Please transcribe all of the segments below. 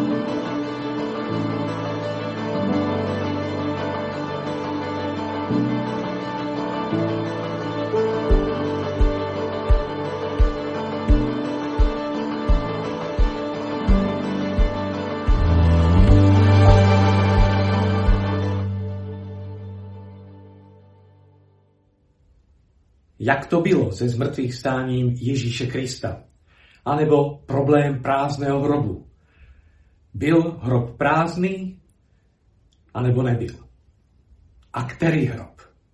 Jak to bylo se zmrtvých stáním Ježíše Krista? A nebo problém prázdného hrobu. Byl hrob prázdný, anebo nebyl? A který hrob?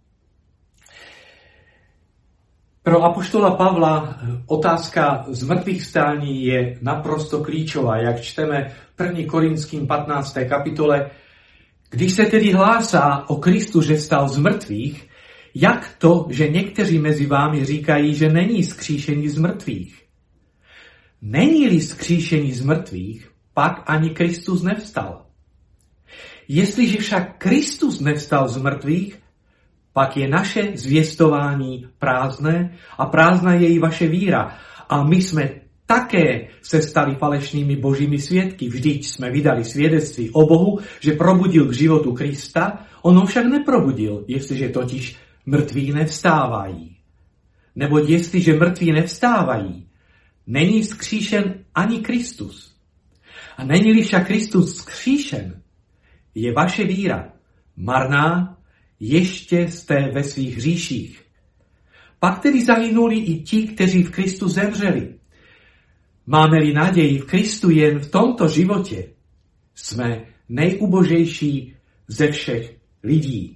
Pro apoštola Pavla otázka zmrtvých stání je naprosto klíčová, jak čteme v 1. Korinským 15. kapitole. Když se tedy hlásá o Kristu, že vstal z mrtvých, jak to, že někteří mezi vámi říkají, že není vzkříšení z mrtvých? Není-li vzkříšení z mrtvých, pak ani Kristus nevstal. Jestliže však Kristus nevstal z mrtvých, pak je naše zvěstování prázdné a prázdná je i vaše víra. A my jsme také se stali falešnými božími svědky. Vždyť jsme vydali svědectví o Bohu, že probudil k životu Krista, on ho však neprobudil, jestliže totiž mrtví nevstávají. Neboť jestliže mrtví nevstávají, není vzkříšen ani Kristus. A není-li však Kristus vzkříšen, je vaše víra marná, ještě jste ve svých hříších. Pak tedy zahynuli i ti, kteří v Kristu zemřeli. Máme-li naději v Kristu jen v tomto životě, jsme nejubožejší ze všech lidí.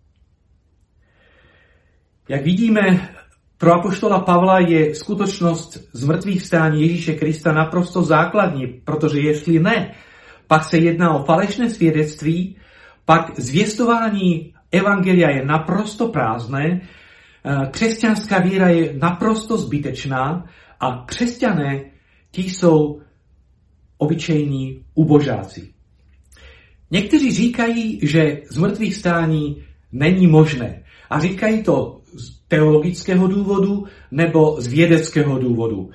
Jak vidíme, pro apoštola Pavla je skutečnost zmrtvých vstání Ježíše Krista naprosto základní, protože jestli ne, pak se jedná o falešné svědectví, pak zvěstování evangelia je naprosto prázdné, křesťanská víra je naprosto zbytečná a křesťané, ti jsou obyčejní ubožáci. Někteří říkají, že zmrtvých vstání není možné. A říkají to z teologického důvodu nebo z vědeckého důvodu.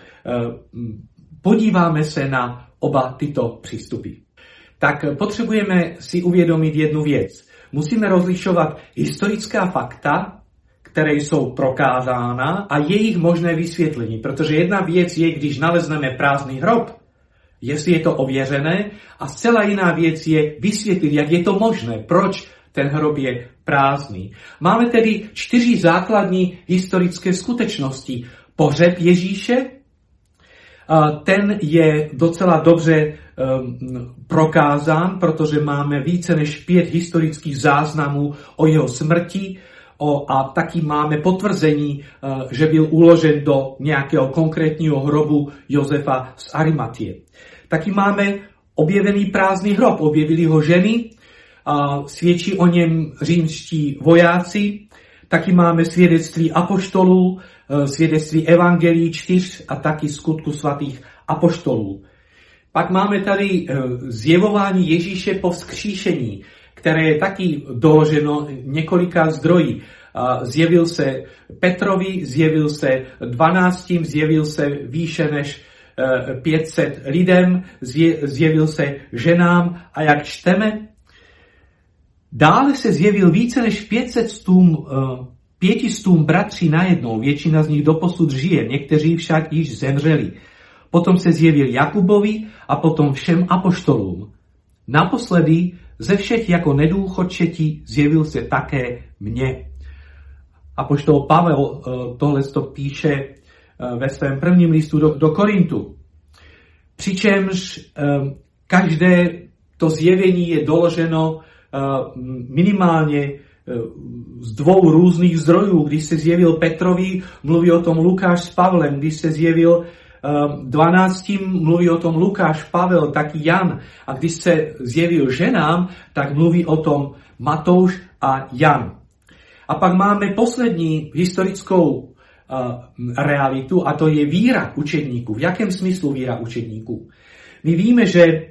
Podíváme se na oba tyto přístupy. Tak potřebujeme si uvědomit jednu věc. Musíme rozlišovat historická fakta, které jsou prokázána, a jejich možné vysvětlení. Protože jedna věc je, když nalezneme prázdný hrob, jestli je to ověřené, a zcela jiná věc je vysvětlit, jak je to možné, proč ten hrob je prázdný. Máme tedy 4 základní historické skutečnosti. Pohřeb Ježíše, ten je docela dobře prokázán, protože máme více než 5 historických záznamů o jeho smrti a taky máme potvrzení, že byl uložen do nějakého konkrétního hrobu Josefa z Arimatie. Taky máme objevený prázdný hrob, objevili ho ženy, svědčí o něm římští vojáci, taky máme svědectví apoštolů, svědectví evangelií 4 a taky skutku svatých apoštolů. Pak máme tady zjevování Ježíše po vzkříšení, které je taky doloženo několika zdroji. Zjevil se Petrovi, zjevil se 12, zjevil se výše než 500 lidem, zjevil se ženám a jak čteme, dále se zjevil více než 500 bratří najednou, většina z nich doposud žije, někteří však již zemřeli. Potom se zjevil Jakubovi a potom všem apoštolům. Naposledy ze všech jako nedůchodčeti zjevil se také mně. Apoštol Pavel tohle píše ve svém prvním listu do Korintu. Přičemž každé to zjevení je doloženo minimálně z 2 různých zdrojů. Když se zjevil Petrovi, mluví o tom Lukáš s Pavlem. Když se zjevil 12, mluví o tom Lukáš, Pavel, taky Jan. A když se zjevil ženám, tak mluví o tom Matouš a Jan. A pak máme poslední historickou realitu, a to je víra učedníků. V jakém smyslu víra učedníků? My víme, že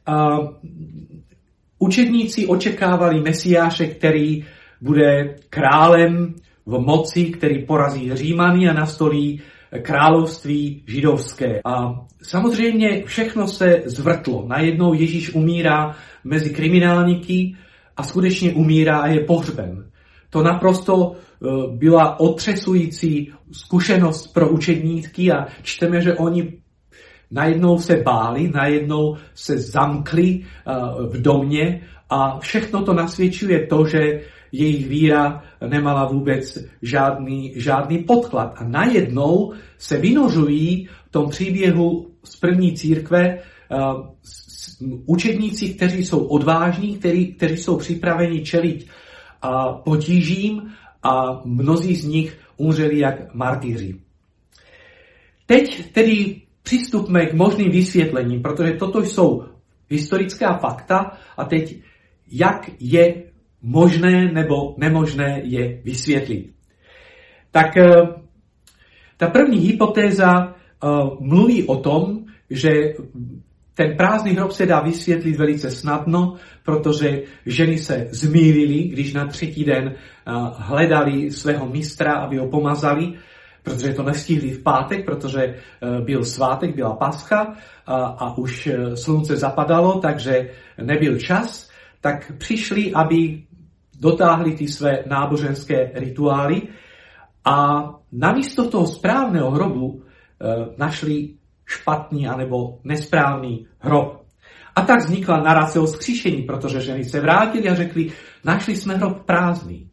učedníci očekávali Mesiáše, který bude králem v moci, který porazí Římany a nastolí království židovské. A samozřejmě všechno se zvrtlo. Najednou Ježíš umírá mezi kriminálníky a skutečně umírá a je pohřben. To naprosto byla otřesující zkušenost pro učedníky a čteme, že oni najednou se báli, najednou se zamkli v domě a všechno to nasvědčuje to, že jejich víra nemala vůbec žádný podklad. A najednou se vynořují v tom příběhu z první církve učedníci, kteří jsou odvážní, kteří jsou připraveni čelit potížím a mnozí z nich umřeli jak martyři. Teď tedy přistupme k možným vysvětlením, protože toto jsou historická fakta a teď jak je možné nebo nemožné je vysvětlit. Tak ta první hypotéza mluví o tom, že ten prázdný hrob se dá vysvětlit velice snadno, protože ženy se zmýlily, když na třetí den hledali svého mistra, aby ho pomazali, protože to nestihli v pátek, protože byl svátek, byla Pascha a už slunce zapadalo, takže nebyl čas, tak přišli, aby dotáhli ty své náboženské rituály a namísto toho správného hrobu našli špatný anebo nesprávný hrob. A tak vznikla narace o vzkříšení, protože ženy se vrátily a řekli, našli jsme hrob prázdný.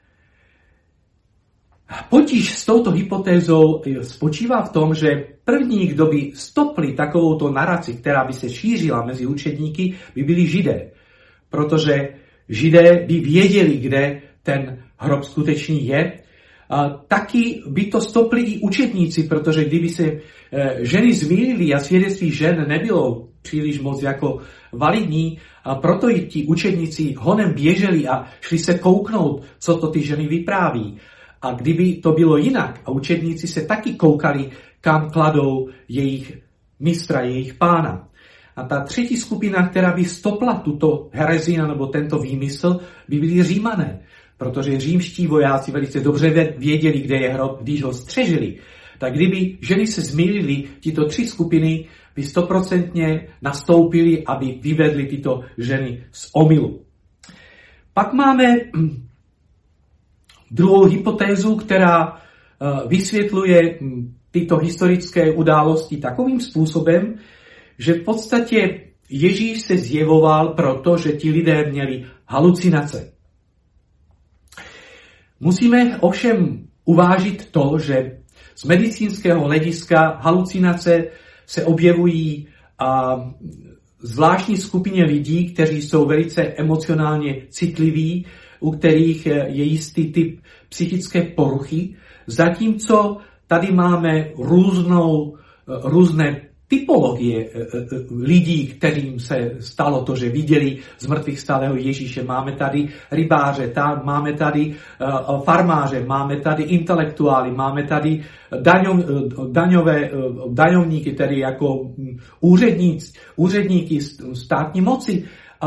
Potíž s touto hypotézou spočívá v tom, že první, kdo by stopli takovouto naraci, která by se šířila mezi učedníky, by byli Židé. Protože Židé by věděli, kde ten hrob skutečný je. A taky by to stopli i učedníci, protože kdyby se ženy zmýlily a svědectví žen nebylo příliš moc jako validní, a proto i ti učedníci honem běželi a šli se kouknout, co to ty ženy vypráví. A kdyby to bylo jinak a učedníci se taky koukali, kam kladou jejich mistra, jejich pána. A ta třetí skupina, která by stopla tuto herezi nebo tento výmysl, by byli Římané. Protože římští vojáci velice dobře věděli, kde je hrob, když ho střežili. Tak kdyby ženy se zmýlily, tyto tři skupiny by 100% nastoupily, aby vyvedly tyto ženy z omylu. Pak máme druhou hypotézu, která vysvětluje tyto historické události takovým způsobem, že v podstatě Ježíš se zjevoval proto, že ti lidé měli halucinace. Musíme ovšem uvážit to, že z medicínského hlediska halucinace se objevují zvláštní skupině lidí, kteří jsou velice emocionálně citliví, u kterých je jistý typ psychické poruchy, zatímco tady máme různé typologie lidí, kterým se stalo to, že viděli zmrtvých stálého Ježíše. Máme tady rybáře, máme tady farmáře, máme tady intelektuály, máme tady daňovníky, tedy jako úředníky státní moci.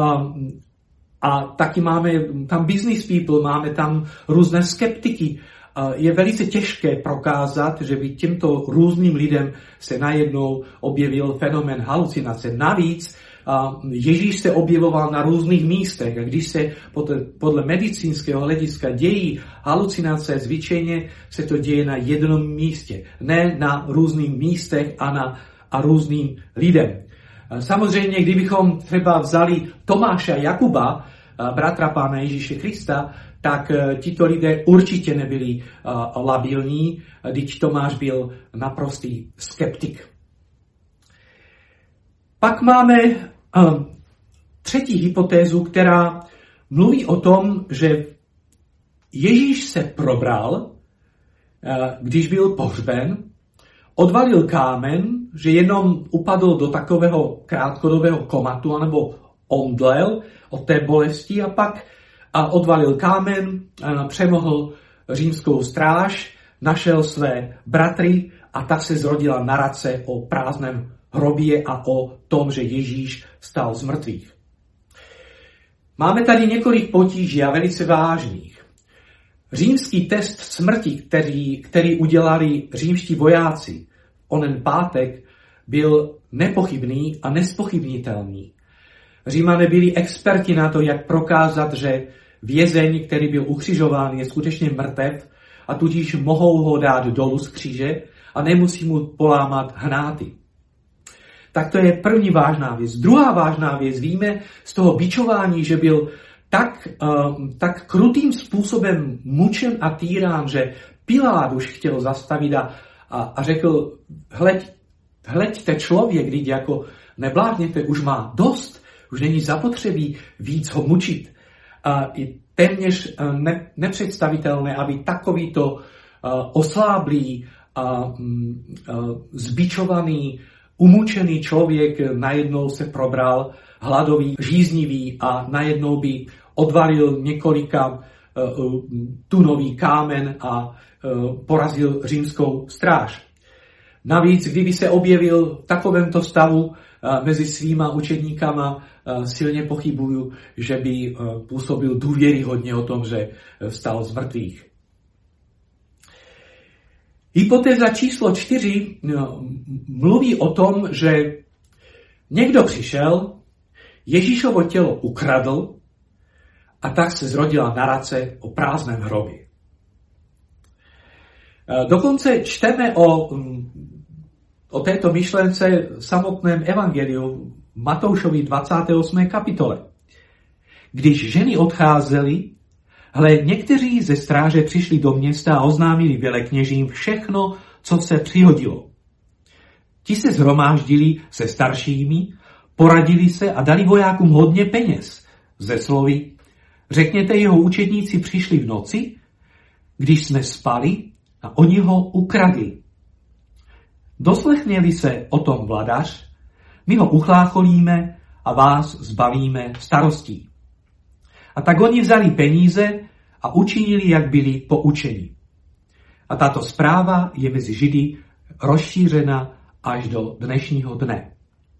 A taky máme tam business people, máme tam různé skeptiky. Je velice těžké prokázat, že by těmto různým lidem se najednou objevil fenomén halucinace. Navíc Ježíš se objevoval na různých místech a když se podle medicínského hlediska dějí halucinace, zvyčejně se to děje na jednom místě, ne na různých místech a různým lidem. Samozřejmě, kdybychom třeba vzali Tomáše a Jakuba, bratra Pána Ježíše Krista, tak tito lidé určitě nebyli labilní, když Tomáš byl naprostý skeptik. Pak máme třetí hypotézu, která mluví o tom, že Ježíš se probral, když byl pohřben, odvalil kámen, že jenom upadl do takového krátkodobého komatu, anebo omdlel od té bolesti a pak odvalil kámen, přemohl římskou stráž, našel své bratry a tak se zrodila narace o prázdném hrobě a o tom, že Ježíš vstal z mrtvých. Máme tady několik potíží a velice vážných. Římský test smrti, který udělali římští vojáci onen pátek, byl nepochybný a nespochybnitelný. Římané byli experti na to, jak prokázat, že vězeň, který byl ukřižován, je skutečně mrtev a tudíž mohou ho dát dolů z kříže a nemusí mu polámat hnáty. Tak to je první vážná věc. Druhá vážná věc, víme z toho bičování, že byl tak krutým způsobem mučen a týrán, že Pilát už chtěl zastavit a řekl, hleďte člověk, když jako neblázněte, už má dost, už není zapotřebí víc ho mučit. Je téměř nepředstavitelné, aby takovýto osláblý, zbičovaný, umučený člověk najednou se probral hladový, žíznivý a najednou by odvalil několika tunový kámen a porazil římskou stráž. Navíc, kdyby se objevil v takovémto stavu mezi svýma učedníkama, silně pochybuju, že by působil důvěryhodně o tom, že vstal z mrtvých. Hypotéza číslo 4 mluví o tom, že někdo přišel, Ježíšovo tělo ukradl a tak se zrodila narace o prázdném hrobě. Dokonce čteme o této myšlence v samotném evangeliu Matoušovi 28. kapitole. Když ženy odcházely, někteří ze stráže přišli do města a oznámili velekněžím všechno, co se přihodilo. Ti se shromáždili se staršími, poradili se a dali vojákům hodně peněz. Ze slovy, řekněte, jeho učedníci přišli v noci, když jsme spali a oni ho ukradli. Doslechněli se o tom vladař, my ho uchlácholíme a vás zbavíme starostí. A tak oni vzali peníze a učinili, jak byli poučeni. A tato zpráva je mezi Židy rozšířena až do dnešního dne.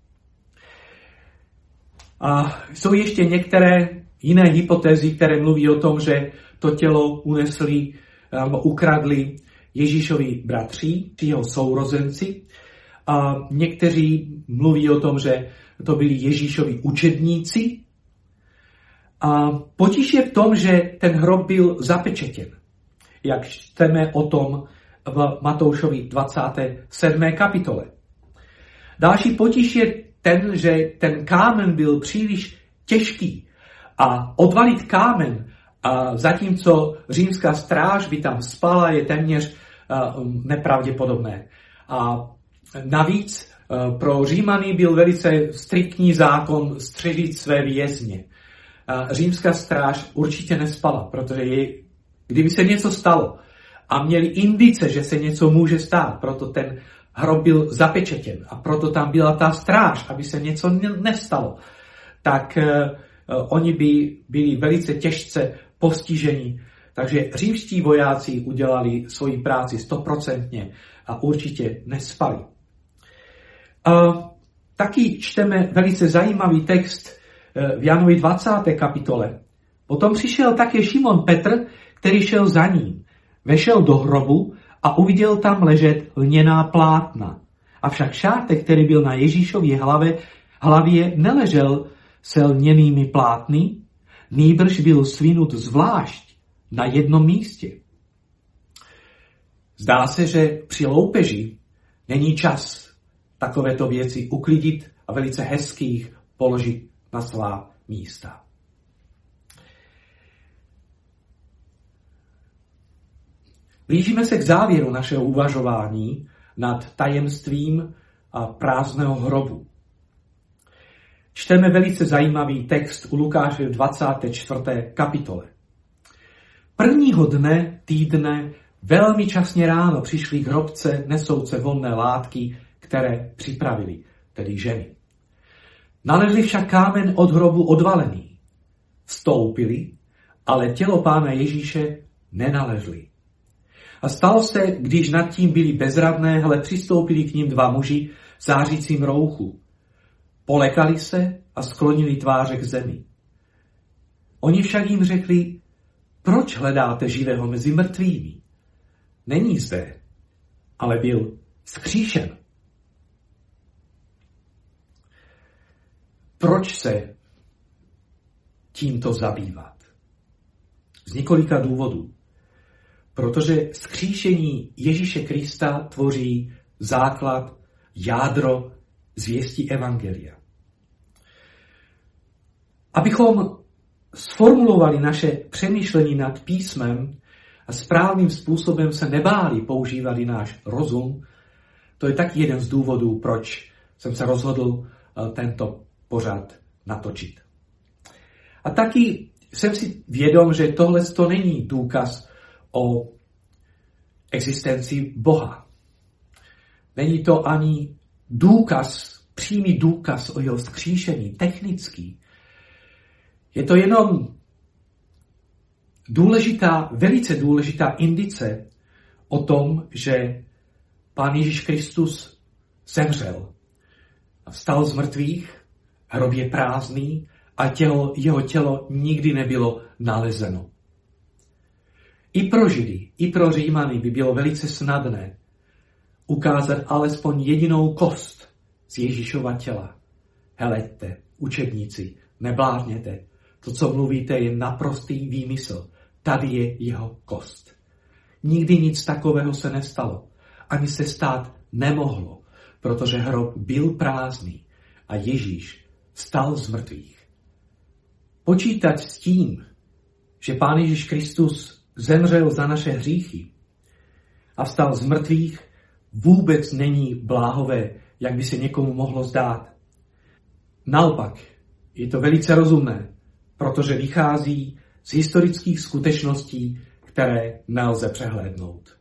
A jsou ještě některé jiné hypotézy, které mluví o tom, že to tělo unesli nebo ukradli Ježíšovi bratři, jeho sourozenci. A někteří mluví o tom, že to byli Ježíšovi učedníci. A potíž je v tom, že ten hrob byl zapečetěn, jak čteme o tom v Matoušovi 27. kapitole. Další potíž je ten, že ten kámen byl příliš těžký a odvalit kámen, a zatímco římská stráž by tam spala, je téměř nepravděpodobné. A navíc pro Římany byl velice striktní zákon střežit své vězně. Římská stráž určitě nespala, protože kdyby se něco stalo a měli indice, že se něco může stát, proto ten hrob byl zapečetěn a proto tam byla ta stráž, aby se něco nestalo, tak oni by byli velice těžce postiženi. Takže římští vojáci udělali svoji práci 100% a určitě nespali. Taky čteme velice zajímavý text v Janovi 20. kapitole. Potom přišel také Šimon Petr, který šel za ním. Vešel do hrobu a uviděl tam ležet lněná plátna. Avšak šátek, který byl na Ježíšově hlavě, neležel se lněnými plátny, nýbrž byl svinut zvlášť na jednom místě. Zdá se, že při loupeži není čas takovéto věci uklidit a velice hezkých položit na svá místa. Blížíme se k závěru našeho uvažování nad tajemstvím a prázdného hrobu. Čteme velice zajímavý text u Lukáše v 24. kapitole. Prvního dne týdne velmi časně ráno přišli k hrobce nesouce vonné látky, které připravili, tedy ženy. Nalezli však kámen od hrobu odvalený. Vstoupili, ale tělo Pána Ježíše nenalezli. A stalo se, když nad tím byli bezradné, přistoupili k ním dva muži v zářícím rouchu. Polekali se a sklonili tváře k zemi. Oni však jim řekli, proč hledáte živého mezi mrtvými? Není zde, ale byl vzkříšen. Proč se tímto zabývat? Z několika důvodů. Protože vzkříšení Ježíše Krista tvoří základ, jádro zvěstí evangelia. Abychom sformulovali naše přemýšlení nad písmem a správným způsobem se nebáli používat i náš rozum, to je taky jeden z důvodů, proč jsem se rozhodl tento pořad natočit. A taky jsem si vědom, že tohle to není důkaz o existenci Boha. Není to ani přímý důkaz o jeho vzkříšení, technický. Je to jenom velice důležitá indice o tom, že Pán Ježíš Kristus zemřel a vstal z mrtvých, hrob je prázdný a jeho tělo nikdy nebylo nalezeno. I pro Židy, i pro Římany by bylo velice snadné ukázat alespoň jedinou kost z Ježíšova těla. Heleďte, učedníci, neblázněte. To, co mluvíte, je naprostý výmysl. Tady je jeho kost. Nikdy nic takového se nestalo. Ani se stát nemohlo, protože hrob byl prázdný a Ježíš vstal z mrtvých. Počítat s tím, že Pán Ježíš Kristus zemřel za naše hříchy a vstal z mrtvých, vůbec není bláhové, jak by se někomu mohlo zdát. Naopak, je to velice rozumné, protože vychází z historických skutečností, které nelze přehlédnout.